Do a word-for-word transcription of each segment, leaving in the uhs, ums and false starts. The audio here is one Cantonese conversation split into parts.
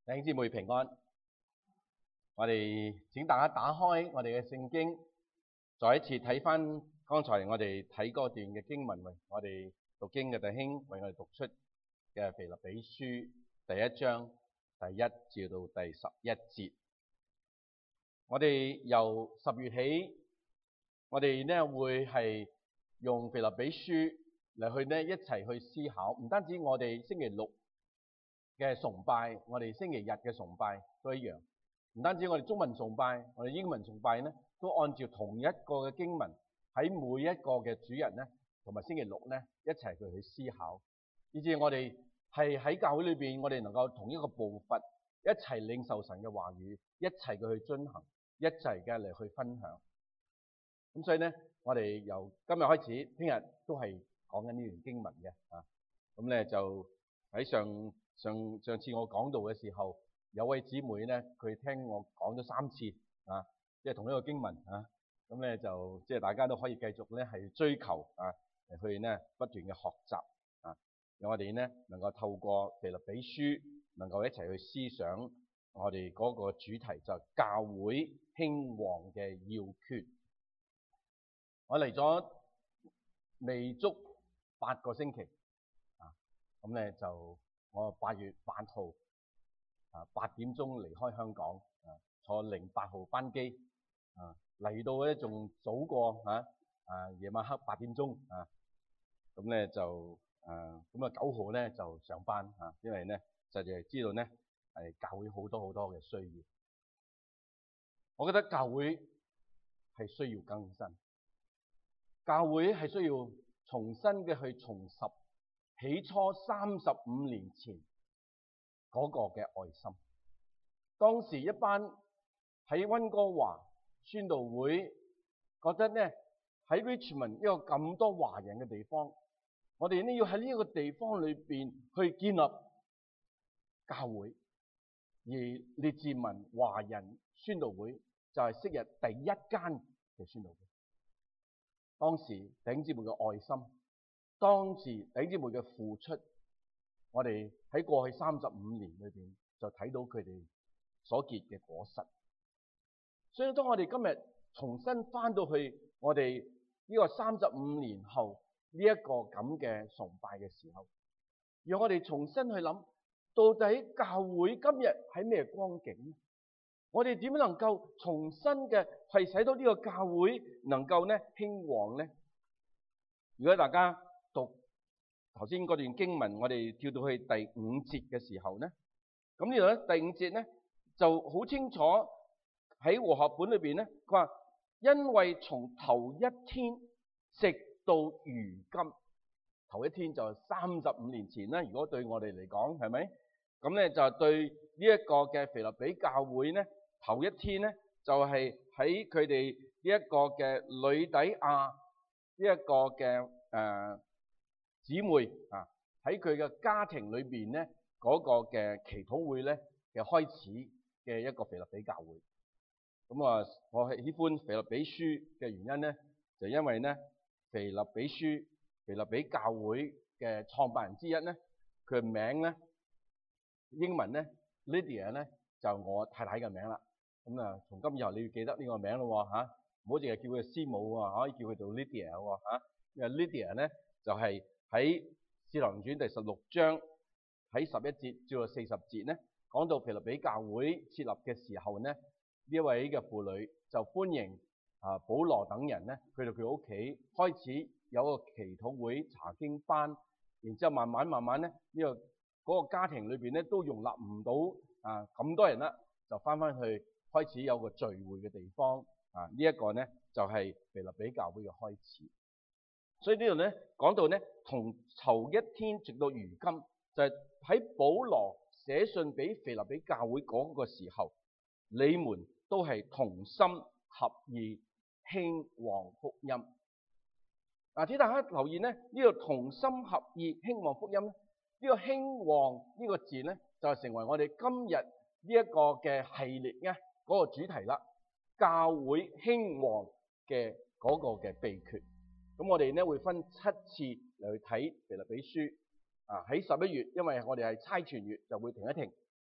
弟兄姊妹平安，我哋請大家打開我哋嘅聖經，再一次睇翻剛才我哋睇嗰段嘅經文，為我哋讀經嘅弟兄為我哋讀出嘅腓立比書第一章第一至到第十一節。我哋由十月起，我哋呢會係用腓立比書嚟去呢一齊去思考，唔單止我哋星期六嘅崇拜，我哋星期日嘅崇拜都一樣。唔單止我哋中文崇拜，我哋英文崇拜呢都按照同一個嘅經文，喺每一個嘅主日呢同埋星期六呢一齊去去思考，以至我哋係喺教會裏邊，我哋能夠同一個步伐，一齊領受神嘅話語，一齊嘅去遵行，一齊嘅嚟去分享。咁所以呢，我哋由今日開始，聽日都係講緊呢段經文嘅啊。咁咧就喺上。上上次我講道嘅時候，有位姊妹咧，佢聽我講咗三次啊，即係同一個經文啊，咁咧就即係大家都可以繼續咧係追求啊，嚟去咧不斷嘅學習啊，讓我哋咧能夠透過腓立比書，能夠一齊去思想我哋嗰個主題，就係教會興旺嘅要訣。我嚟咗未足八個星期啊，咁咧就。我八月八號啊八點鐘離開香港啊，坐零八號班機啊，嚟到咧仲早過嚇啊夜晚黑八點鐘啊，咁咧就誒咁啊九號咧就上班啊，因為咧就係知道咧係教會好多好多嘅需要。我覺得教會係需要更新，教會係需要重新嘅去重拾起初三十五年前嗰個嘅愛心。當時一班喺溫哥華宣道會覺得咧喺 Richmond 一個咁多華人嘅地方，我哋呢要喺呢一個地方裏邊去建立教會，而列治文華人宣道會就係昔日第一間嘅宣道會。當時弟兄姊妹嘅愛心，當時弟兄姊妹嘅付出，我哋喺過去三十五年裏邊就睇到佢哋所結嘅果實。所以當我哋今日重新翻到去我哋呢個三十五年後呢一個咁嘅崇拜嘅時候，讓我哋重新去諗，到底教會今日喺咩光景呢？我哋點樣能夠重新嘅係使到呢個教會能夠咧興旺呢？如果大家讀頭先嗰段經文，我哋跳到去第五節嘅時候咧，咁呢度咧第五節咧就好清楚喺和合本裏邊咧，佢話因為從頭一天直到如今，頭一天就係三十五年前啦。如果對我哋嚟講，係咪？咁咧就對呢一個嘅腓立比教會咧，頭一天咧就係喺佢哋呢一個嘅呂底亞呢一個嘅誒姊妹啊，喺佢嘅家庭裏邊咧嗰個嘅祈禱會咧嘅開始嘅一個腓立比教會。咁啊，我係喜歡腓立比書嘅原因咧，就因為咧腓立比書腓立比教會嘅創辦人之一咧，佢嘅名咧英文咧 Lydia 咧就我太太嘅名啦。咁啊，從今以後你要記得呢個名咯嚇，唔好淨係叫佢師母啊，可以叫佢做 Lydia 喎嚇。因為 Lydia 咧就係喺《使徒行傳》第十六章喺十一節至到四十節咧，講到腓立比教會設立嘅時候咧，呢一位嘅婦女就歡迎啊保羅等人咧去到佢屋企，開始有個祈禱會查經班，然之後慢慢慢慢咧呢個嗰個家庭裏邊咧都容納唔到啊咁多人啦，就翻翻去開始有個聚會嘅地方啊，呢一個咧就係腓立比教會嘅開始。所以呢度咧講到咧，從頭一天直到如今，就係喺保羅寫信俾腓立比教會嗰個時候，你們都係同心合意興旺福音。嗱，請大家留意咧，呢個同心合意興旺福音咧，呢個興旺呢個字咧，就係成為我哋今日呢一個嘅系列咧嗰個主題啦。教會興旺嘅嗰個嘅秘訣。咁我哋咧會分七次嚟去睇腓立比書啊。喺十一月，因為我哋係差傳月，就會停一停。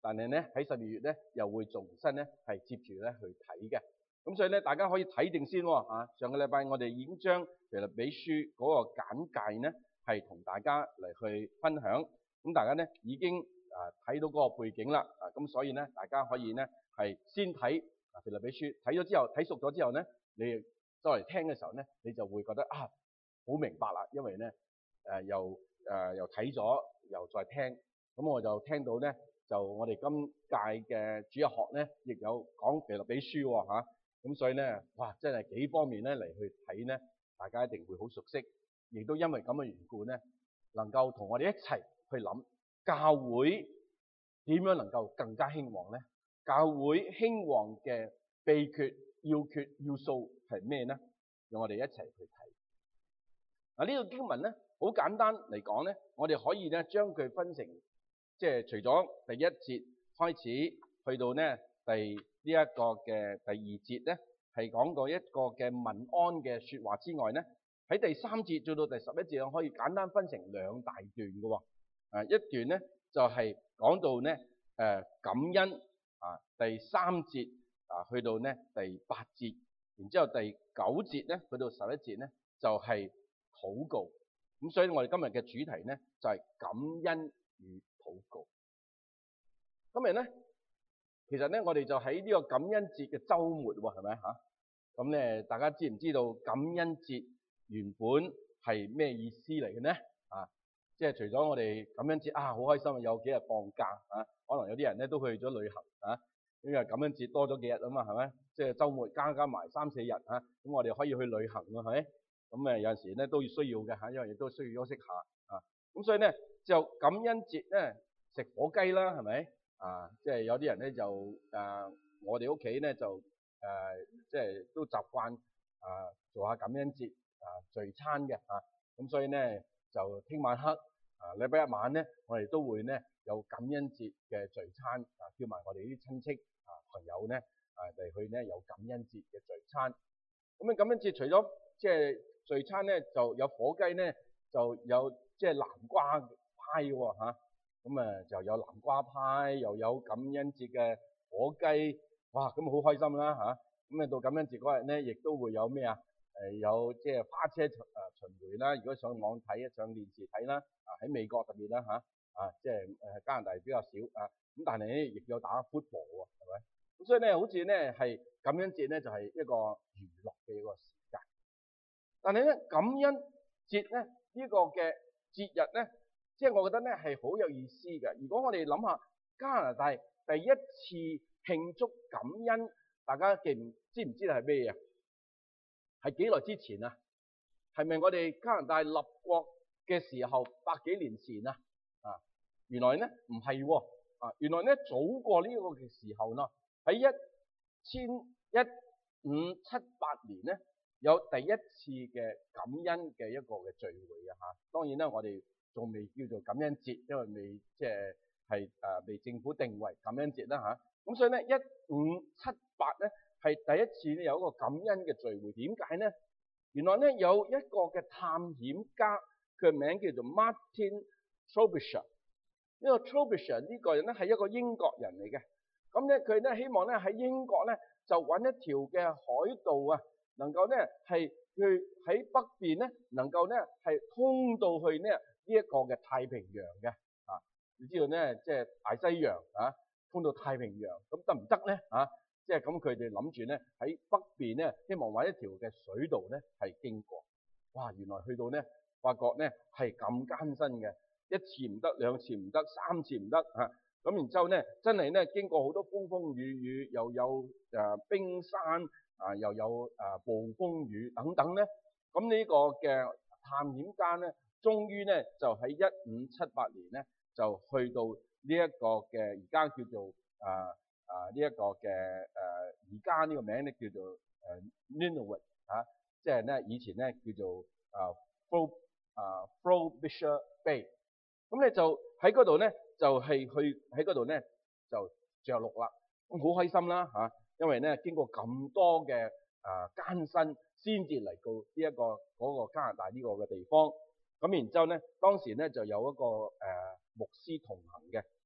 但係咧喺十二月咧又會重新咧係接住咧去睇嘅。咁所以咧大家可以睇定先喎嚇。上個禮拜我哋已經將腓立比書嗰個簡介咧係同大家嚟去分享。咁大家咧已經啊睇到嗰個背景啦。啊咁所以咧大家可以咧係先睇啊腓立比書，睇咗之後睇熟咗之後咧，你再嚟聽嘅時候咧，你就會覺得啊好明白啦，因為咧誒、呃、又誒、呃、又睇咗又再聽。咁我就聽到咧，就我哋今屆嘅主日學咧，亦有講腓立比書喎嚇。咁所以咧，哇，真係幾方面咧嚟去睇咧，大家一定會好熟悉。亦都因為咁嘅緣故咧，能夠同我哋一齊去諗教會點樣能夠更加興旺咧？教會興旺嘅秘訣、要訣、要素係咩咧？讓我哋一齊去睇。嗱，呢個經文咧，好簡單嚟講咧，我哋可以咧將佢分成。即係除咗第一節開始去到呢第呢一個嘅第二節咧，係講到一個嘅問安嘅説話之外咧，喺第三節做到第十一節，可以簡單分成兩大段嘅喎。啊，一段咧就係講到咧誒感恩啊，第三節啊去到咧第八節，然之後第九節咧去到十一節咧就係禱告。咁所以我哋今日嘅主題咧就係感恩與禱告。今日咧，其實咧，我哋就喺呢個感恩節嘅週末喎，係咪嚇？咁咧，大家知唔知道感恩節原本係咩意思嚟嘅呢？啊，即係除咗我哋感恩節啊，好開心有幾日放假啊，可能有啲人咧都去咗旅行啊，因為感恩節多咗幾日啊嘛，係咪？即係週末加加埋三四日啊，咁我哋可以去旅行喎，係咪？咁誒有陣時咧都要需要嘅嚇，因為亦都需要休息下啊。咁所以咧就感恩節咧食火雞啦，係咪？啊，即係有啲人咧就誒、呃，我哋屋企咧就誒、呃，即係都習慣啊做下感恩節啊聚餐嘅嚇。咁、啊、所以咧就聽晚黑啊禮拜一晚咧，我哋都會咧有感恩節嘅聚餐啊，叫埋我哋啲親戚啊朋友咧啊嚟去咧有感恩節嘅聚餐。咁啊感恩節除咗即係聚餐咧，就有火雞咧，就有即係南瓜派喎嚇。咁啊就有南瓜派，又有感恩節嘅火雞，哇！咁好開心啦嚇。咁啊到感恩節嗰日咧，亦都會有咩啊？誒有即係花車誒巡迴啦。如果上網睇、上電視睇啦，啊喺美國特別啦嚇，啊即係誒加拿大比較少啊。咁但係咧亦有打 football 喎，係咪？咁所以咧好似咧係感恩節咧就係一個娛樂嘅一個時間。但係咧感恩節咧呢個嘅節日咧，即係我覺得咧係好有意思嘅。如果我哋諗下加拿大第一次慶祝感恩，大家記唔知唔知道係咩嘢？係幾耐之前啊？係咪我哋加拿大立國嘅時候百幾年前啊？啊，原來咧唔係喎，啊原來咧早過呢個嘅時候啦，喺一千一五七八年咧有第一次嘅感恩嘅一個嘅聚會啊嚇。當然啦，我哋仲未叫做感恩節，因為未即係係誒被政府定為感恩節啦嚇。咁所以咧，一五七八咧係第一次咧有一個感恩嘅聚會。點解咧？原來咧有一個嘅探險家，佢嘅名叫做 Martin Frobisher。呢個 Frobisher 呢個人咧係一個英國人嚟嘅。咁咧佢咧希望咧喺英國咧就揾一條嘅海道啊，能夠咧係去喺北邊咧能夠咧係通到去呢呢一個嘅太平洋嘅啊。你知道咧即係大西洋啊，通到太平洋，咁得唔得咧啊？即係咁佢哋諗住咧喺北邊咧希望揾一條嘅水道咧係經過。哇！原來去到咧發覺咧係咁艱辛嘅，一次唔得，兩次唔得，三次唔得嚇。咁然之後咧真係咧經過好多風風雨雨，又有誒冰山啊，又有誒暴風雨等等咧。咁呢個嘅探險家咧，終於咧就喺一五七八年咧就去到呢一個嘅而家叫做啊啊呢一個嘅誒而家呢個名咧叫做誒 Nunavut 嚇，即係咧以前咧叫做啊 Fro 啊 Frobisher Bay。咁咧就喺嗰度咧就係去喺嗰度咧就着陸啦。咁好開心啦嚇，因為咧經過咁多嘅啊艱辛，先至嚟到呢一個嗰個加拿大呢個嘅地方。咁然之後咧，當時咧就有一個誒牧師同行嘅。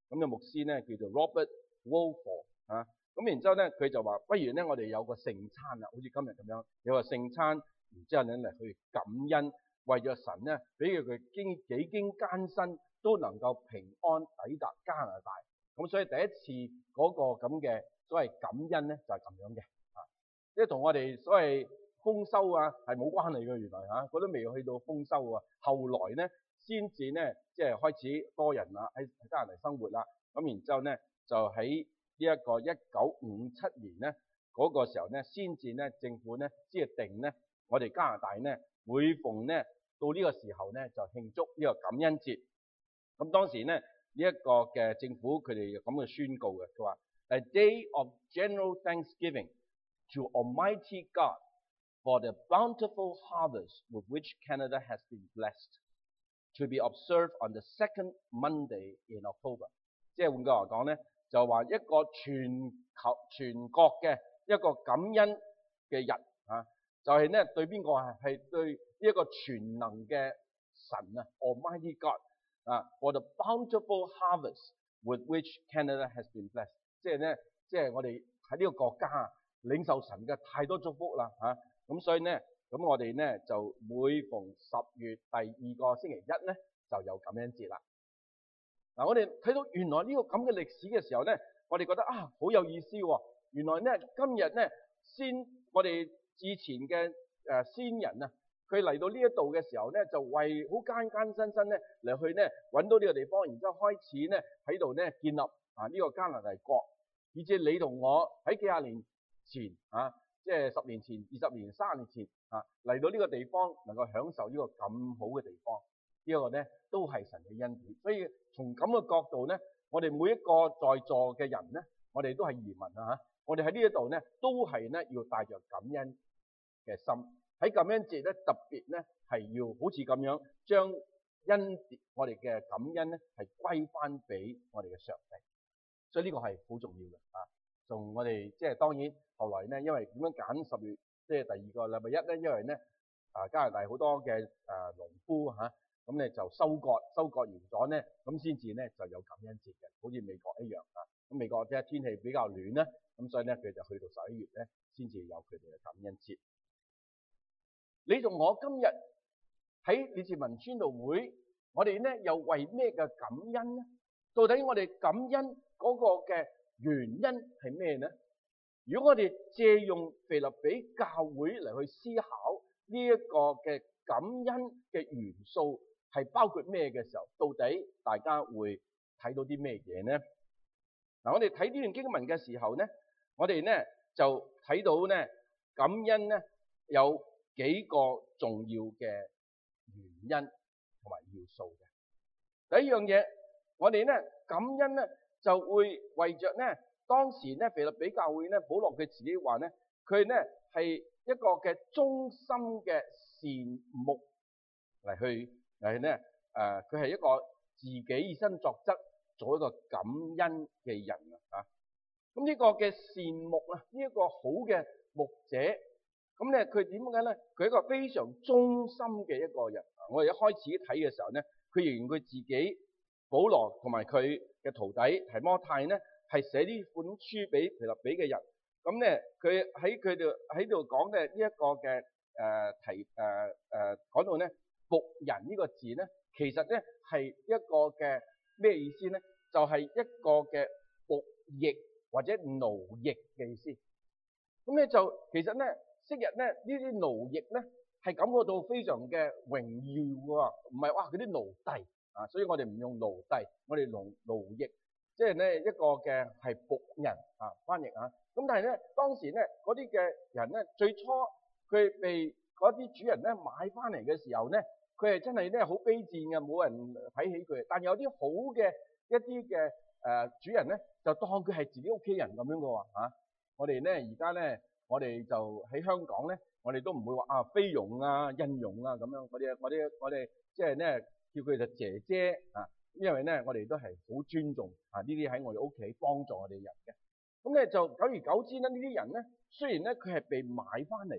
咁嘅牧師咧叫做 Robert Wolford 啊。咁然之後咧，佢就話：不如咧，我哋有個聖餐啦，好似今日咁樣，有個聖餐，然之後咧嚟去感恩，為咗神咧，俾佢佢經幾經艱辛都能夠平安抵達加拿大。咁所以第一次嗰個咁嘅所謂感恩咧，就係咁樣嘅啊，即係同我哋所謂豐收啊係冇關係嘅。原來嚇，佢都未去到豐收啊，後來咧先至咧即係開始多人啦喺加拿大生活啦。咁然之後咧就喺呢一個一九五七年咧嗰個時候咧，先至咧政府咧即係定咧，我哋加拿大咧每逢咧到呢個時候咧就慶祝呢個感恩節。咁當時咧呢一個嘅政府佢哋咁嘅宣告嘅，佢話 A day of general thanksgiving to Almighty God for the bountiful harvest with which Canada has been blessed, to be observed on the second Monday in October。即係換句話講咧，就話一個全球全國嘅一個感恩嘅日啊，就係咧對邊個啊？係對呢一個全能嘅神啊 ，Almighty God 啊 ，for the bountiful harvest with which Canada has been blessed。即係咧，即係我哋喺呢個國家啊，領受神嘅太多祝福啦嚇。咁所以咧，咁我哋咧就每逢十月第二個星期一咧，就有感恩節啦。嗱、啊，我哋睇到原來呢個咁嘅歷史嘅時候咧，我哋覺得啊好有意思喎、哦。原來咧今日咧先我哋之前嘅誒先人啊，佢嚟到呢一度嘅時候咧，就為好艱艱辛辛咧嚟去咧揾到呢個地方，然之後開始咧喺度咧建立啊呢、這個加拿大國，以至你同我喺幾廿年前啊，即係十年前、二十年、三十年前啊嚟到呢個地方，能夠享受呢個咁好嘅地方。呢個咧都係神嘅恩典，所以從咁嘅角度咧，我哋每一個在座嘅人咧，我哋都係移民啊嚇，我哋喺呢一度咧都係咧要帶着感恩嘅心，喺感恩節咧特別咧係要好似咁樣將恩我哋嘅感恩咧係歸翻俾我哋嘅上帝，所以呢個係好重要嘅啊。從我哋即係當然後來咧，因為點樣揀十月即係第二個禮拜一咧，因為咧啊加拿大好多嘅誒農夫嚇。咁咧就收割，收割完咗咧，咁先至咧就有感恩節嘅，好似美國一樣啊。咁美國即係天氣比較暖咧，咁所以咧佢就去到十一月咧先至有佢哋嘅感恩節。你同我今日喺李志文宣道會，我哋咧又為咩嘅感恩咧？到底我哋感恩嗰個嘅原因係咩咧？如果我哋借用腓立比教會嚟去思考呢一個嘅感恩嘅元素，係包括咩嘅時候，到底大家會睇到啲咩嘢呢？嗱，我哋睇呢段經文嘅時候咧，我哋咧就睇到咧感恩咧有幾個重要嘅原因同埋要素嘅。第一樣嘢，我哋咧感恩咧就會為着咧當時咧腓立比教會咧，保羅佢自己話咧，佢咧係一個嘅忠心嘅善牧嚟去。係咧，誒佢係一個自己以身作則，做一個感恩嘅人啊！咁呢個嘅善牧啊，呢、這、一個好嘅牧者，咁咧佢點解咧？佢係一個非常忠心嘅一個人。我哋一開始睇嘅時候咧，佢形容佢自己保羅同埋佢嘅徒弟提摩太咧，係寫呢本書俾腓立比嘅人。咁咧佢喺佢哋喺度講嘅呢一個嘅誒、呃、提誒誒講到咧。僕人呢個字咧，其實咧係一個嘅咩意思咧？就係、是、一個嘅僕役或者奴役嘅意思。咁咧就其實咧，昔日咧呢啲奴役咧係感覺到非常嘅榮耀喎，唔係哇嗰啲奴隸啊，所以我哋唔用奴隸，我哋用奴役，即係咧一個嘅係僕人啊翻譯啊。咁但係咧當時咧嗰啲嘅人咧，最初佢被嗰啲主人咧買翻嚟嘅時候咧，佢係真係咧好卑賤嘅，冇人睇起佢。但有啲好嘅一啲嘅誒主人咧，就當佢係自己屋企人咁樣嘅喎嚇。我哋咧而家咧，我哋就喺香港咧，我哋都唔會話啊菲傭啊、印傭啊咁樣。我哋我哋我哋即係咧叫佢就姐姐啊，因為咧我哋都係好尊重啊呢啲喺我哋屋企幫助我哋人嘅。咁咧就久而久之咧，呢啲人咧雖然咧佢係被買翻嚟嘅。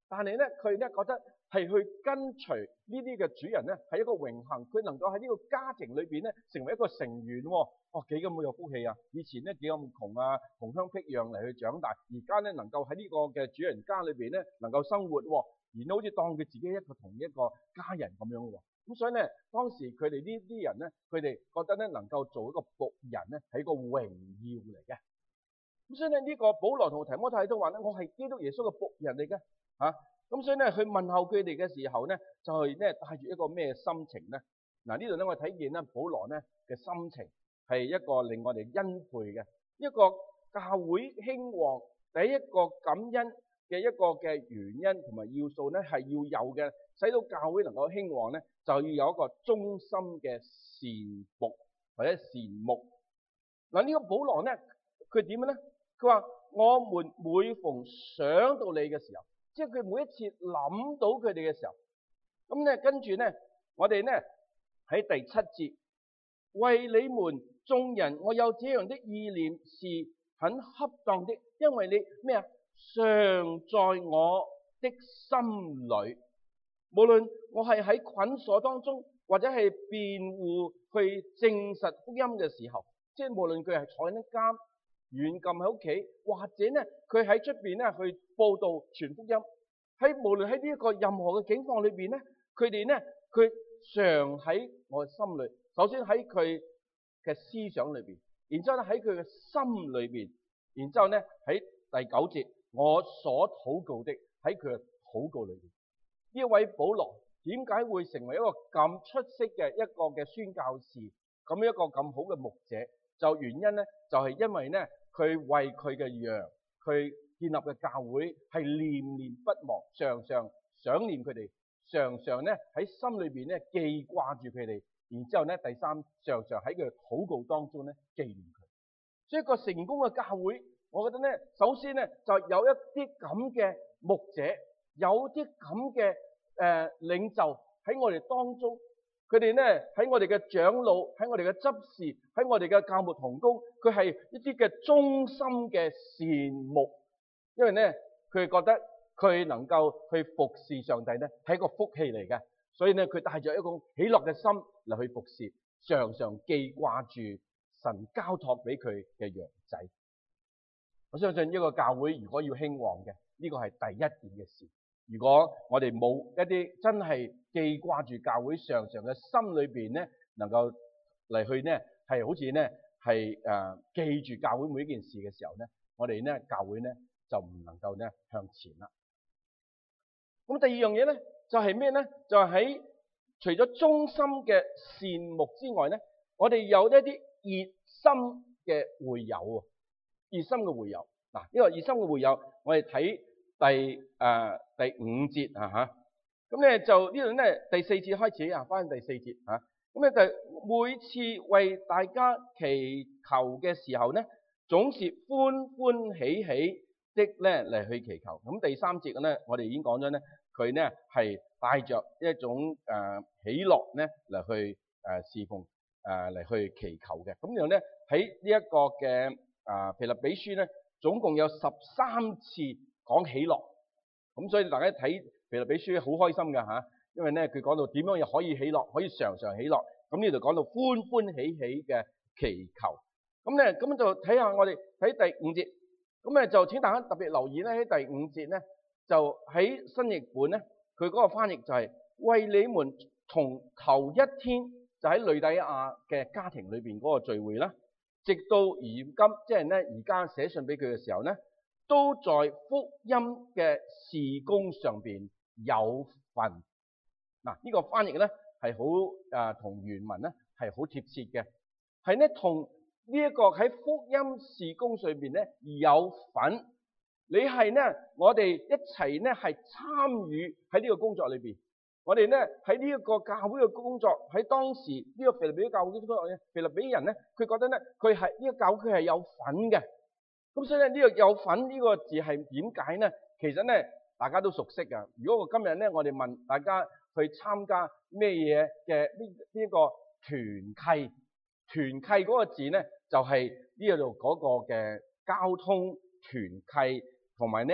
但係咧佢咧覺得係去跟隨呢啲嘅主人咧係一個榮幸，佢能夠喺呢個家庭裏邊咧成為一個成員喎。哦，幾咁有福氣啊！以前咧幾咁窮啊，窮鄉僻壤嚟去長大，而家咧能夠喺呢個嘅主人家裏邊咧能夠生活喎，然後好似當佢自己一個同一個家人咁樣喎。咁所以咧，當時佢哋呢啲人咧，佢哋覺得咧能夠做一個僕人咧係一個榮耀嚟嘅。咁所以咧呢個保羅同提摩太都話咧，我係基督耶穌嘅僕人嚟嘅嚇。咁所以咧佢問候佢哋嘅時候咧，就係咧帶住一個咩心情咧？嗱，呢度咧我睇見咧保羅咧嘅心情係一個令我哋欽佩嘅一個教會興旺第一個感恩嘅一個嘅原因同埋要素咧係要有嘅，使到教會能夠興旺咧，就要有一個忠心嘅善僕或者善牧。嗱，呢個保羅咧佢點樣咧？佢話我們每逢想到你嘅時候，即係佢每一次諗到佢哋嘅時候，咁咧跟住咧我哋咧喺第七節，為你們眾人，我有這樣的意念是很恰當的，因為你咩啊？常在我的心裏，無論我係喺捆鎖當中，或者係辯護去證實福音嘅時候，即係無論佢係坐緊監、軟禁喺屋企，或者咧佢喺出邊咧去報道傳福音，喺無論喺呢一個任何嘅境況裏邊咧，佢哋咧佢常喺我嘅心裏。首先喺佢嘅思想裏邊，然之後咧喺佢嘅心裏邊，然之後咧喺第九節，我所禱告的喺佢嘅禱告裏邊。呢位保羅點解會成為一個咁出色嘅一個嘅宣教士，咁一個咁好嘅牧者？就原因咧，就係因為咧佢為佢嘅羊，佢建立嘅教會係念念不忘，常常想念佢哋，常常咧喺心裏邊咧記掛住佢哋。然之後咧，第三，常常喺佢禱告當中咧紀念佢。所以一個成功嘅教會，我覺得咧，首先咧就有一啲咁嘅牧者，有啲咁嘅誒領袖喺我哋當中，佢哋咧喺我哋嘅長老，喺我哋嘅執事，喺我哋嘅教牧同工，佢係一啲嘅忠心嘅善牧，因為咧佢哋覺得佢能夠去服侍上帝咧係一個福氣嚟嘅。所以咧，佢帶着一個喜樂嘅心嚟去服侍，常常記掛住神交託俾佢嘅羊仔。我相信呢個教會如果要興旺嘅，呢個係第一件嘅事。如果我哋冇一啲真係記掛住教會，常常嘅心裏邊咧，能夠嚟去咧，係好似咧係誒記住教會每一件事嘅時候咧，我哋咧教會咧就唔能夠咧向前啦。咁第二樣嘢咧。就係咩咧？就係喺除咗忠心嘅善牧之外咧，我哋有一啲熱心嘅會友啊！熱心嘅會友嗱，呢個熱心嘅會友，我哋睇第誒、呃、第五節啊嚇。咁咧就呢度咧第四節開始啊，翻第四節嚇。咁咧就每次為大家祈求嘅時候咧，總是歡歡喜喜的咧嚟去祈求。咁第三節嘅咧，我哋已經講咗咧。佢咧係帶着一種誒、呃、喜樂咧嚟去誒侍奉誒嚟去祈求嘅。咁樣咧喺呢一個嘅啊腓立比書咧，總共有十三次講喜樂。咁所以大家睇腓立比書好開心㗎嚇，因為咧佢講到點樣又可以喜樂，可以常常喜樂。咁呢度講到歡歡喜喜嘅祈求。咁咧咁就睇下我哋睇第五節。咁咧就請大家特別留意咧喺第五節咧。就喺新譯本咧，佢嗰個翻譯就係為你們從頭一天就喺呂底亞嘅家庭裏邊嗰個聚會啦，直到而今，即係咧而家寫信俾佢嘅時候咧，都在福音嘅事工上邊有份。嗱，呢個翻譯咧係好誒同原文咧係好貼切嘅，係咧同呢一個喺福音事工上邊咧有份。你係咧，我哋一齊咧係參與喺呢個工作裏邊。我哋咧喺呢一個教會嘅工作，喺當時呢個腓立比教會嘅工作咧，腓立比人咧，佢覺得咧佢係呢個教會係有份嘅。咁所以咧呢個有份呢個字係點解咧？其實咧大家都熟悉㗎。如果我今日咧我哋問大家去參加咩嘢嘅呢呢個團契，團契嗰個字咧就係呢度嗰個嘅交通團契。同埋咧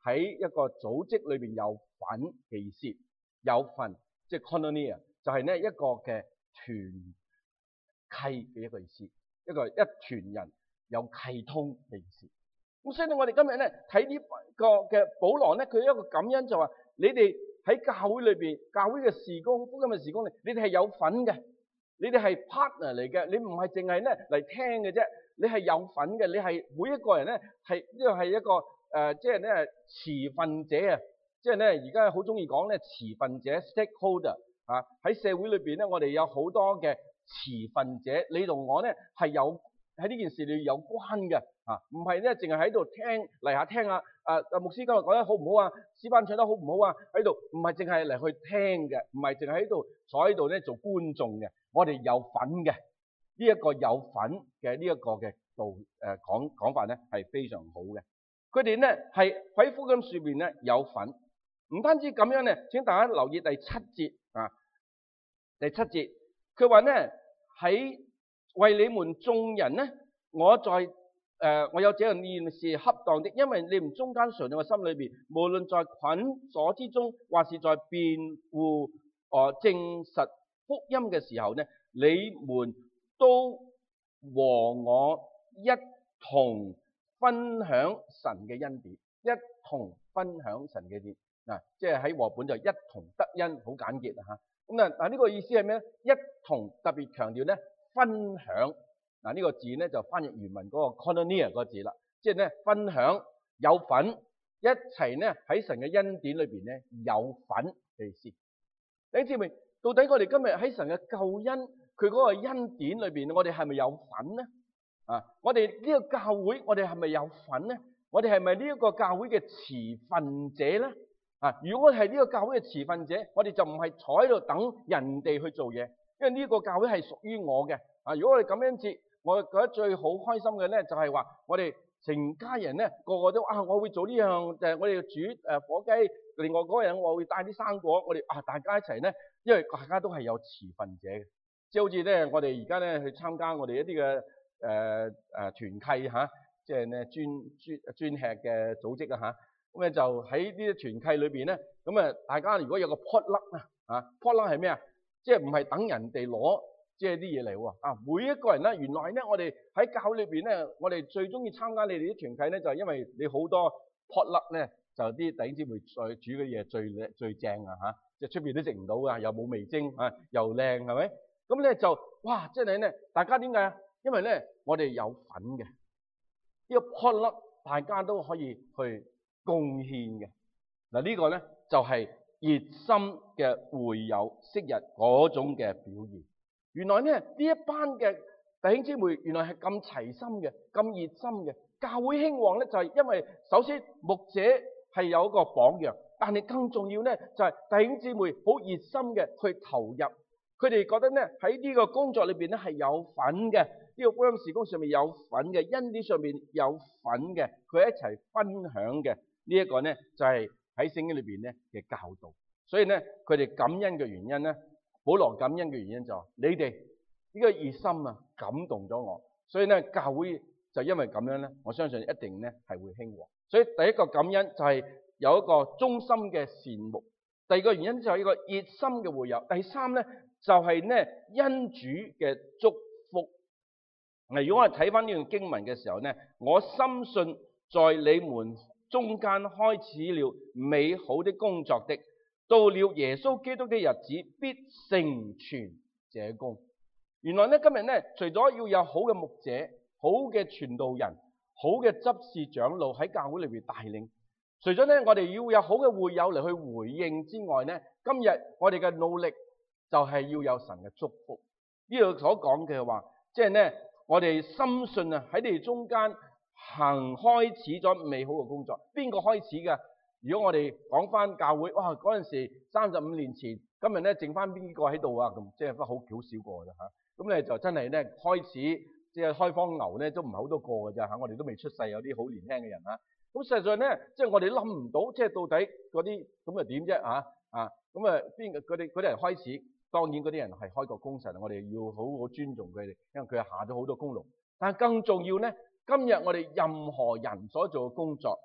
喺一個組織裏邊有份嘅意思，有份即係 koinonia，就係呢一個嘅團契嘅一個意思，一個一團人有契通嘅意思。咁所以咧，我哋今日咧睇呢個嘅保羅咧，佢一個感恩就話：你哋喺教會裏邊，教會嘅事工、福音嘅事工，你哋係有份嘅，你哋係 partner 嚟嘅，你唔係淨係咧嚟聽嘅啫，你係有份嘅，你係每一個人咧係呢個係一個誒，即係咧持份者啊，即係咧而家好中意講咧持份者 stakeholder 啊，喺社會裏邊咧，我哋有好多嘅持份者，你同我咧係有喺呢件事裏有關嘅。啊，唔係咧，淨係喺度聽嚟下聽啊！啊，牧師今日講得好唔好啊？詩班唱得好唔好啊？喺度唔係淨係嚟去聽嘅，唔係淨係喺度坐喺度咧做觀眾嘅。我哋有份嘅呢一個有份嘅呢一個嘅道誒講講法咧係非常好嘅。佢哋咧係喺福音書邊咧有份，唔單止咁樣咧。請大家留意第七節啊，第七節佢話咧喺為你們眾人咧，我在。誒、呃，我有這樣念是恰當的，因為你們中間常在我心裏邊，無論在捆鎖之中，或是在辯護誒證實福音嘅時候呢，你們都和我一同分享神嘅恩典，一同分享神嘅恩典嗱，即係喺和本就一同得恩，好簡潔啊嚇。咁啊，嗱呢個意思係咩？一同特別強調咧，分享。嗱呢個字咧就翻譯原文嗰個 koinonia 嗰個字啦，即係咧分享有份，一齊咧喺神嘅恩典裏邊咧有份嘅意思。你知唔知？到底我哋今日喺神嘅救恩佢嗰個恩典裏邊，我哋係咪有份咧？啊，我哋呢個教會，我哋係咪有份咧？我哋係咪呢一個教會嘅持份者咧？啊，如果我係呢個教會嘅持份者，我哋就唔係坐喺度等人哋去做嘢，因為呢個教會係屬於我嘅。啊，如果我哋咁樣接。我覺得最好開心嘅咧，就係話我哋成家人咧，個個都啊，我會做呢樣，誒，我哋煮誒火雞，另外嗰個人我會帶啲生果，我哋啊大家一齊咧，因為大家都係有持份者嘅，即係好似咧，我哋而家咧去參加我哋一啲嘅誒誒團契嚇，即係咧專專專吃嘅組織啊嚇，咁咧就喺呢啲團契裏邊咧，咁啊大家如果有個 potluck 啊，啊 potluck 係咩啊？即係唔係等人哋攞。即係啲嘢嚟喎啊！每一個人咧，原來咧，我哋喺教會裏邊咧，我哋最中意參加你哋啲團契咧，就係因為你好多 potluck 咧，就啲弟兄姊妹再煮嘅嘢最靚最正啊嚇！即係出邊都食唔到噶，又冇味精啊，又靚係咪？咁咧就哇！即係咧，大家點解啊？因為咧，我哋有份嘅呢個 potluck，大家都可以去貢獻嘅嗱。呢個咧就係熱心嘅會友昔日嗰種嘅表現。原來咧呢一班嘅弟兄姊妹，原來係咁齊心嘅，咁熱心嘅。教會興旺咧，就係因為首先牧者係有一個榜樣，但係更重要咧就係弟兄姊妹好熱心嘅去投入。佢哋覺得咧喺呢個工作裏邊咧係有份嘅，呢個福音事工上面有份嘅，恩典上面有份嘅，佢一齊分享嘅呢一個咧就係喺聖經裏邊咧嘅教導。所以咧佢哋感恩嘅原因咧。保羅感恩嘅原因就係你哋呢個熱心啊感動咗我，所以咧教會就因為咁樣咧，我相信一定咧係會興旺。所以第一個感恩就係有一個忠心嘅善牧，第二個原因就係一個熱心嘅會友，第三咧就係咧恩主嘅祝福。嗱，如果我哋睇翻呢段經文嘅時候咧，我深信在你們中間開始了美好的工作的。到了耶穌基督的日子，必成全這工。原來咧，今日咧，除咗要有好嘅牧者、好嘅傳道人、好嘅執事長老喺教會裏邊帶領，除咗咧，我哋要有好嘅會友嚟去回應之外咧，今日我哋嘅努力就係要有神嘅祝福。呢度所講嘅話，即係咧，我哋深信啊，喺你哋中間行開始咗美好嘅工作。邊個開始嘅？如果我哋講翻教會，哇嗰陣時三十五年前，今日咧剩翻邊個喺度啊？咁即係都好少少個㗎嚇。咁咧就真係咧開始即係開荒牛咧，都唔係好多個㗎咋嚇。我哋都未出世，有啲好年輕嘅人嚇。咁實際上咧，即係我哋諗唔到，即係到底嗰啲咁又點啫嚇啊？咁啊邊個嗰啲嗰啲人開始？當然嗰啲人係開國功臣，我哋要好好尊重佢哋，因為佢係下咗好多功勞。但係更重要咧，今日我哋任何人所做嘅工作，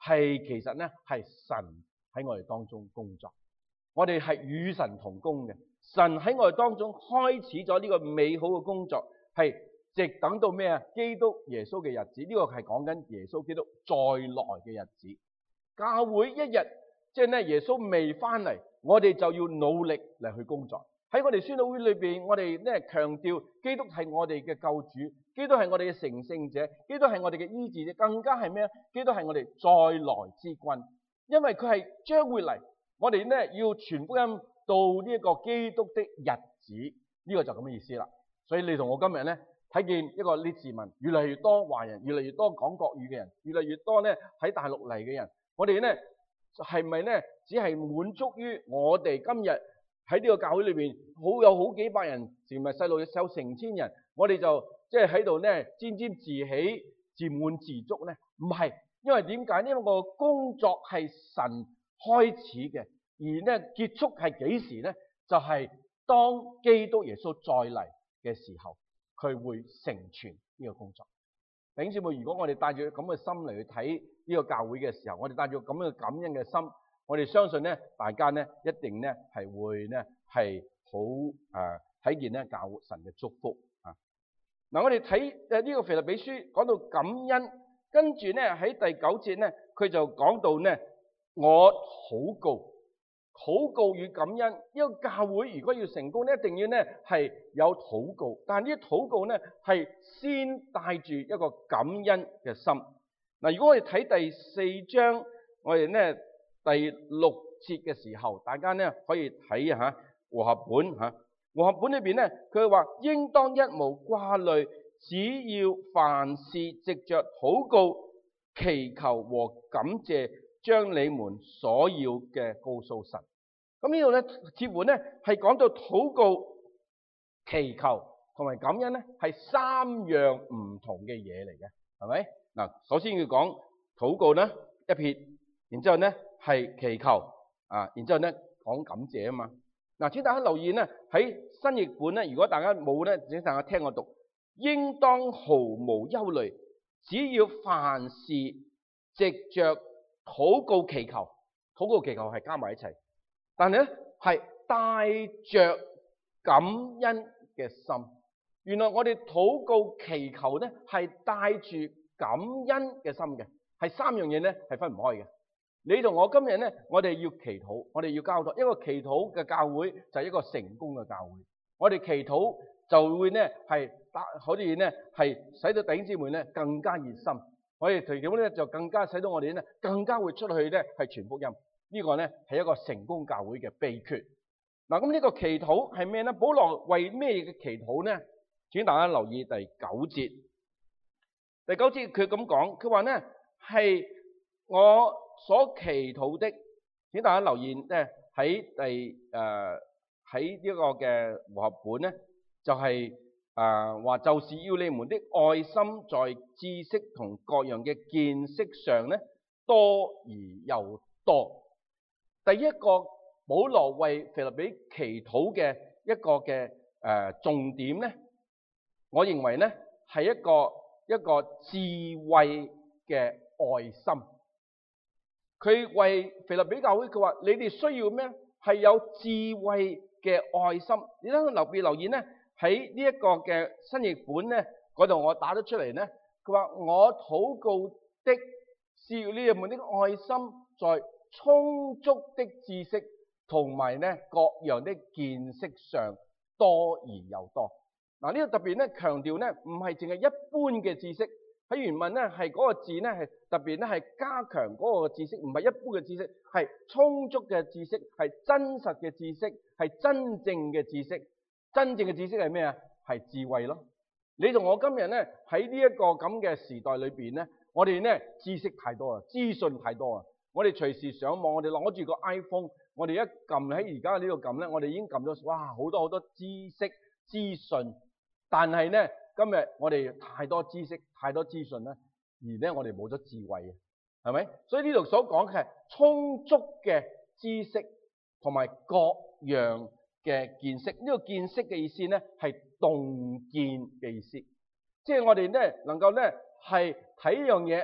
係其實咧係神喺我哋當中工作，我哋係與神同工嘅。神喺我哋當中開始咗呢個美好嘅工作，係直等到咩啊？基督耶穌嘅日子，呢、這個係講緊耶穌基督再來嘅日子。教會一日即係咧耶穌未翻嚟，我哋就要努力嚟去工作。喺我哋宣道會裏邊，我哋咧強調基督係我哋嘅救主，基督係我哋嘅成聖者，基督係我哋嘅醫治者，更加係咩啊？基督係我哋再來之君，因為佢係將會嚟，我哋咧要傳福音到呢一個基督的日子，呢、這個就咁嘅意思啦。所以你同我今日咧睇見一個列治文越嚟越多華人，越嚟越多講國語嘅人，越嚟越多咧喺大陸嚟嘅人，我哋咧係咪咧只係滿足於我哋今日喺呢個教會裏邊好有好幾百人，成日細路有成千人，我哋就即係喺度咧沾沾自喜、自滿自足咧？唔係，因為點解？因為個工作係神開始嘅，而咧結束係幾時咧？就係、是、當基督耶穌再嚟嘅時候，佢會成全呢個工作。弟兄姊妹，如果我哋帶住咁嘅心嚟去睇呢個教會嘅時候，我哋帶住咁嘅感恩嘅心，我哋相信咧，大家咧一定咧係會咧係好誒睇見咧教神嘅祝福啊！嗱，我哋睇誒呢個腓立比書講到感恩，跟住咧喺第九節咧，佢就講到咧我禱告。禱告與感恩，呢個教會如果要成功咧，一定要咧係有禱告，但係呢啲禱告咧係先帶住一個感恩嘅心。嗱，如果我哋睇第四章，我哋咧第六節嘅時候，大家咧可以睇下和合本吓，和合本裏邊咧佢話應當一無掛慮，只要凡事藉着禱告、祈求和感謝，將你們所要嘅告訴神。咁呢度咧，似乎咧係講到禱告、祈求同埋感恩咧，係三樣唔同嘅嘢嚟嘅，係咪？嗱，首先要講禱告咧一撇，然之後咧係祈求啊，然之後咧講感謝啊嘛。嗱，請大家留意咧喺新譯本咧，如果大家冇咧，請大家聽我讀，應當毫無憂慮，只要凡事藉着禱告祈求，禱告祈求係加埋一齊，但係咧係帶着感恩嘅心。原來我哋禱告祈求咧係帶住感恩嘅心嘅，係三樣嘢咧係分唔開嘅。你同我今日咧，我哋要祈禱，我哋要交託。一個祈禱嘅教會就係一個成功嘅教會。我哋祈禱就會咧係可以咧係使到弟兄姊妹咧更加熱心。我哋祈禱咧就更加使到我哋咧更加會出去咧係傳福音。呢個咧係一個成功教會嘅秘訣。嗱，咁呢個祈禱係咩咧？保羅為咩嘅祈禱咧？請大家留意第九節。第九節佢咁講，佢話咧係我所祈禱的。請大家留意咧喺第誒喺呢個嘅和合本咧，就係誒話就是要你們的愛心在知識同各樣嘅見識上咧多而又多。第一個保羅為腓立比祈禱嘅一個嘅誒、呃、重點咧，我認為咧係一個一個智慧嘅愛心。佢為腓立比教會，佢話你哋需要咩？係有智慧嘅愛心。你睇留別留意咧，喺呢一個嘅新譯本咧嗰度，我打得出嚟咧。佢話我禱告的是要你們的愛心在充足的知識同埋咧各樣的見識上多而又多。嗱，呢個特別咧強調咧，唔係淨係一般嘅知識。喺原文咧係嗰個字咧係特別咧係加強嗰個知識，唔係一般嘅知識，係充足嘅知識，係真實嘅知識，係真正嘅知識。真正嘅知識係咩啊？係智慧咯。你同我今日咧喺呢一個咁嘅時代裏邊咧，我哋咧知識太多啊，資訊太多啊。我哋隨時上網，我哋攞住個 iPhone， 我哋一撳喺而家呢度撳咧，我哋已經撳咗哇好多好多知識資訊。但係咧今日我哋太多知識太多資訊咧，而咧我哋冇咗智慧啊，係咪？所以呢度所講嘅係充足嘅知識同埋各樣嘅見識。呢個見識嘅意思咧係洞見嘅意思，即係我哋咧能夠咧係睇一樣嘢。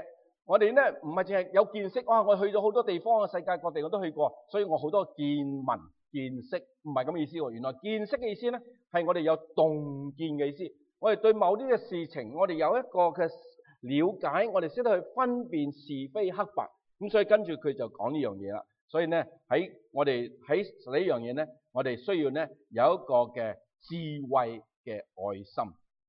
我哋咧唔係淨係有見識，哇！我去咗好多地方，世界各地我都去過，所以我好多見聞見識，唔係咁嘅意思喎。原來見識嘅意思咧係我哋有洞見嘅意思，我哋對某啲嘅事情，我哋有一個嘅了解，我哋識得去分辨是非黑白。咁所以跟住佢就講呢樣嘢啦。所以咧喺我哋喺呢樣嘢咧，我哋需要咧有一個嘅智慧嘅愛心。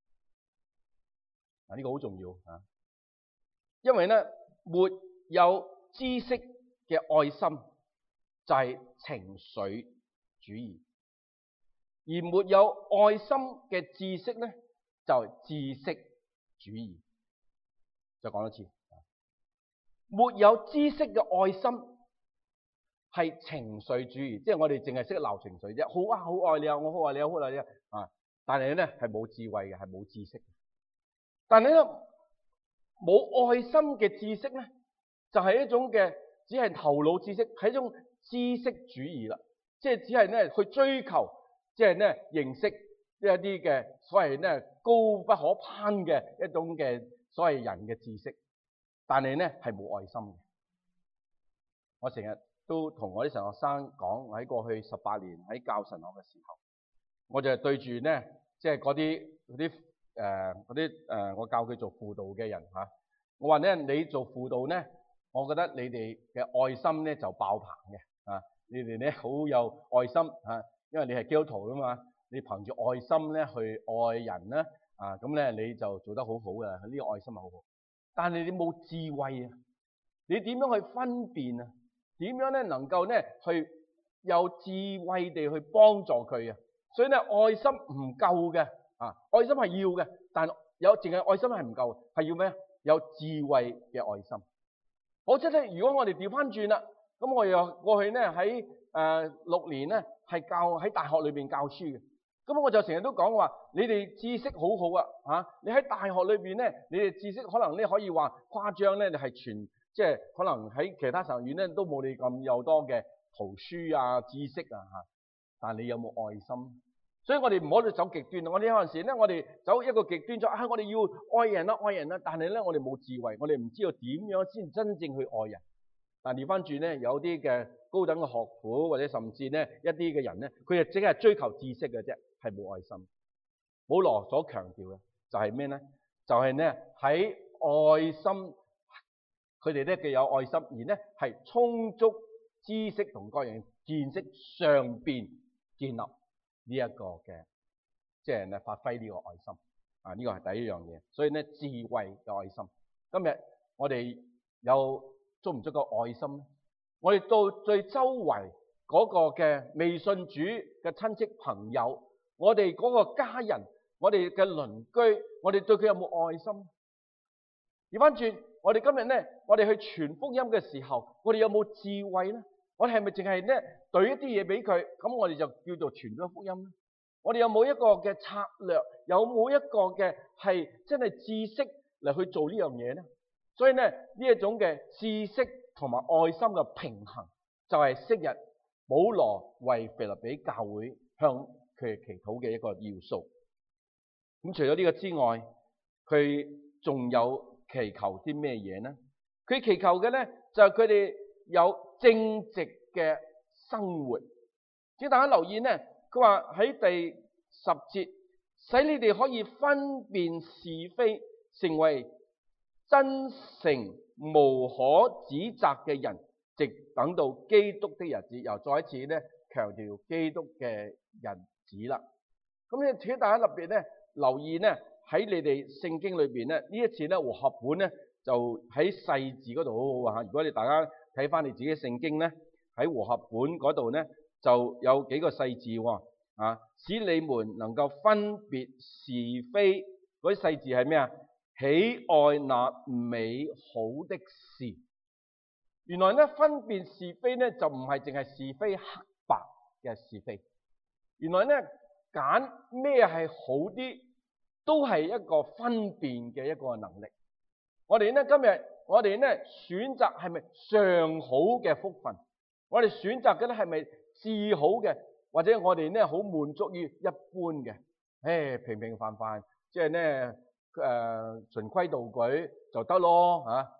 嗱，呢個好重要啊！因為咧沒有知識嘅愛心就係情緒主義，而沒有愛心嘅知識咧就係知識主義。再講一次，沒有知識嘅愛心係情緒主義，即係我哋淨係識鬧情緒啫。好啊，好愛你啊，我好愛你啊，好愛你啊，啊！但係咧係冇智慧嘅，係冇知識。但係咧冇愛心嘅知識咧，就係一種嘅只係頭腦知識，係一種知識主義啦。即係只係咧去追求，即係咧認識一啲嘅所謂咧高不可攀嘅一種嘅所謂人嘅知識，但係咧係冇愛心嘅。我成日都同我啲神學生講，我喺過去十八年喺教神學嘅時候，我就係對住咧即係嗰啲嗰啲誒嗰啲誒我教佢做輔導嘅人嚇，我話咧你做輔導咧，我覺得你哋嘅愛心咧就爆棚嘅啊！你哋咧好有愛心嚇，因為你係基督徒噶嘛，你憑住愛心咧去愛人咧啊，咁咧你就做得好好嘅，呢個愛心係好好。但係你冇智慧啊，你點樣去分辨啊？點樣咧能夠咧去有智慧地去幫助佢啊？所以咧愛心唔夠嘅啊，愛心係要嘅，但有淨係愛心係唔夠，係要咩？有智慧嘅愛心。否則咧，如果我哋調翻轉啦，咁我又過去咧喺誒六年咧係教喺大學裏邊教書嘅，咁我就成日都講話，你哋知識好好啊嚇！你喺大學裏邊咧，你哋知識可能咧可以話誇張咧，你係全即係可能喺其他神學院咧都冇你咁有多嘅圖書啊知識啊嚇，但係你有冇愛心？所以我哋唔好去走極端。我哋有陣時咧，我哋走一個極端咗啊！我哋要愛人啦，愛人啦，但係咧我哋冇智慧，我哋唔知道點樣先真正去愛人。但係調翻轉咧，有啲嘅高等嘅學府或者甚至咧一啲嘅人咧，佢就淨係追求知識嘅啫，係冇愛心。保羅所強調嘅就係咩咧？就係咧喺愛心，佢哋咧既有愛心，而咧係充足知識同各樣見識上邊建立。呢一個嘅即係咧發揮呢個愛心啊，呢個係第一樣嘢。所以咧智慧嘅愛心，今日我哋有足唔足夠愛心咧？我哋到最周圍嗰個嘅未信主嘅親戚朋友，我哋嗰個家人，我哋嘅鄰居，我哋對佢有冇愛心？調翻轉，我哋今日咧，我哋去傳福音嘅時候，我哋有冇智慧咧？我哋係咪淨係咧對一啲嘢俾佢，咁我哋就叫做傳咗福音咧？我哋有冇一個嘅策略？有冇一個嘅係真係知識嚟去做呢樣嘢咧？所以咧呢一種嘅知識同埋愛心嘅平衡，就係昔日保羅為腓立比教會向佢祈禱嘅一個要素。咁除咗呢個之外，佢仲有祈求啲咩嘢咧？佢祈求嘅咧就係佢哋有正直嘅生活。請大家留意咧，佢話喺第十節，使你哋可以分辨是非，成為真誠無可指責嘅人，直等到基督的日子。又再一次咧強調基督嘅日子啦。咁咧，請大家特別咧留意咧喺你哋聖經裏邊咧呢一次咧和合本咧就喺細字嗰度好好啊。如果你大家睇翻你自己嘅聖經咧，喺和合本嗰度咧就有幾個細字喎啊，使你們能夠分別是非。嗰啲細字係咩啊？喜愛那美好的事。原來咧分別是非咧就唔係淨係是非黑白嘅是非。原來咧揀咩係好啲，都係一個分辨嘅一個能力。我哋咧今日我哋咧選擇係咪上好嘅福分？我哋選擇嘅咧係咪至好嘅？或者我哋咧好滿足於一般嘅？誒，平平凡凡，即係咧誒循規蹈矩就得咯嚇。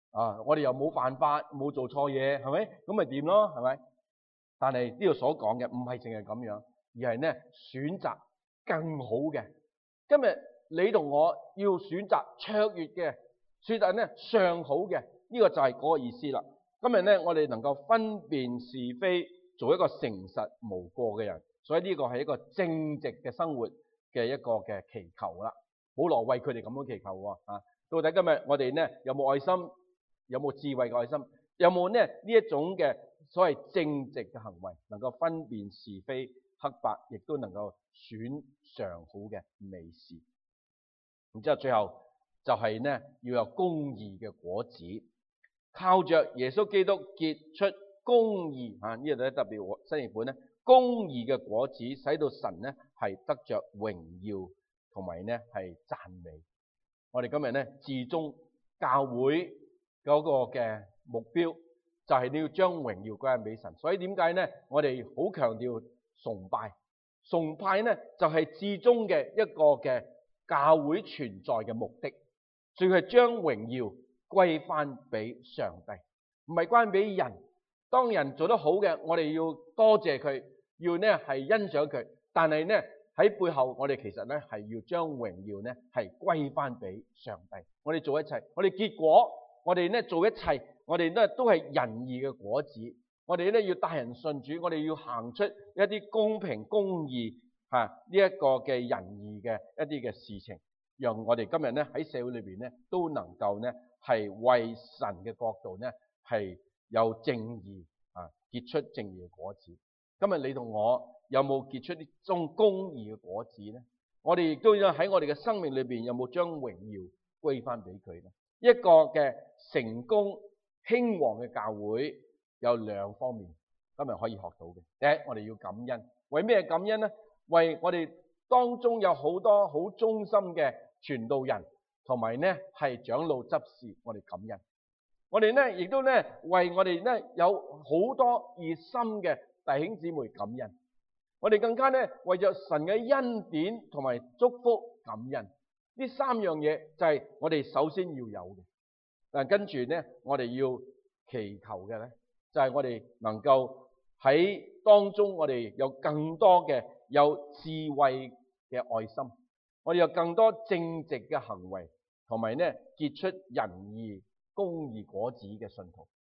啊，我哋又冇犯法，冇做錯嘢，係咪？咁咪掂咯，係咪？但係呢度所講嘅唔係淨係咁樣，而係咧選擇更好嘅。今日你同我要選擇卓越嘅，選擇咧上好嘅，呢個就係嗰個意思啦。今日咧我哋能夠分辨是非，做一個誠實無過嘅人，所以呢個係一個正直嘅生活嘅一個嘅祈求啦。保羅為佢哋咁樣祈求喎啊！到底今日我哋咧有冇愛心？有冇智慧嘅愛心？有冇咧呢一種嘅所謂正直嘅行為，能夠分辨是非黑白，亦都能夠選上好嘅美事。然之後最後就係咧要有公義嘅果子，靠着耶穌基督結出公義啊！呢度咧特別新譯本咧，公義嘅果子使到神咧係得着榮耀同埋咧係讚美。我哋今日咧至終教會嗰個嘅目標就係你要將榮耀歸翻俾神，所以點解咧？我哋好強調崇拜，崇拜咧就係至終嘅一個嘅教會存在嘅目的，所以係將榮耀歸翻俾上帝，唔係歸俾人。當人做得好嘅，我哋要多謝佢，要咧係欣賞佢，但係咧喺背後，我哋其實咧係要將榮耀咧係歸翻俾上帝。我哋做一切，我哋結果。我哋咧做一切，我哋咧都係仁義嘅果子。我哋咧要帶人信主，我哋要行出一啲公平公義吓呢一個嘅仁義嘅一啲嘅事情，讓我哋今日咧喺社會裏邊咧都能夠咧係為神嘅國度咧係有正義啊，結出正義嘅果子。今日你同我有冇結出呢種公義嘅果子咧？我哋亦都要喺我哋嘅生命裏邊有冇將榮耀歸翻俾佢咧？一個嘅成功興旺嘅教會有兩方面，今日可以學到嘅。第一，我哋要感恩。為咩感恩呢？為我哋當中有好多好忠心嘅傳道人，同埋呢係長老執事，我哋感恩。我哋呢亦都呢為我哋呢有好多熱心嘅弟兄姊妹感恩。我哋更加呢為咗神嘅恩典同埋祝福感恩。呢三樣嘢就係我哋首先要有嘅，但跟住咧，我哋要祈求嘅咧，就係我哋能夠喺當中，我哋有更多嘅有智慧嘅愛心，我哋有更多正直嘅行為，同埋咧結出仁義公義果子嘅信徒。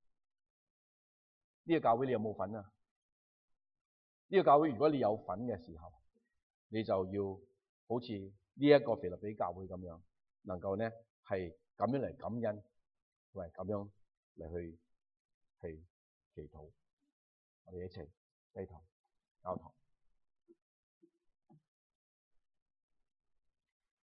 呢個教會你有冇份啊？呢個教會如果你有份嘅時候，你就要好似呢一個腓立比教會咁樣，能夠咧係咁樣嚟感恩，同埋咁樣嚟去去祈禱。我哋一齊低頭交託。